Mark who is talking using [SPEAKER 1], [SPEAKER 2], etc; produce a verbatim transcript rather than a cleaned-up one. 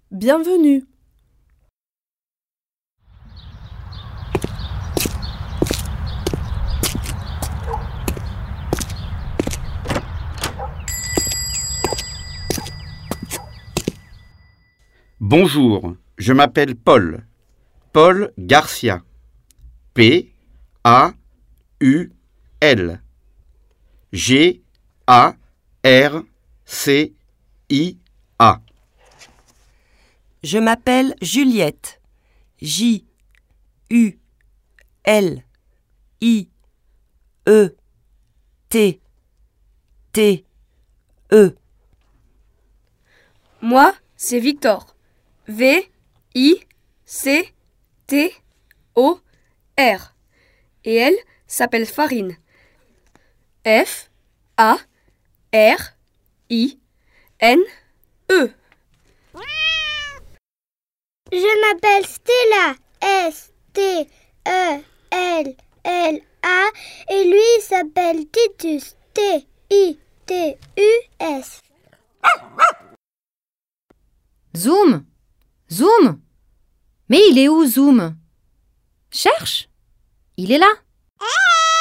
[SPEAKER 1] Bienvenue.
[SPEAKER 2] Bonjour, je m'appelle Paul. Paul Garcia. P A U L. G A R C I A.
[SPEAKER 3] Je m'appelle Juliette. J U L I E T T E.
[SPEAKER 4] Moi, c'est Victor. V I C T O R. Et elle s'appelle Farine. F A R I N E.
[SPEAKER 5] Je m'appelle Stella. S T E L L A. Et lui il s'appelle Titus. T I T U S.
[SPEAKER 6] Zoom! Zoom! Mais il est où, Zoom? Cherche! Il est là!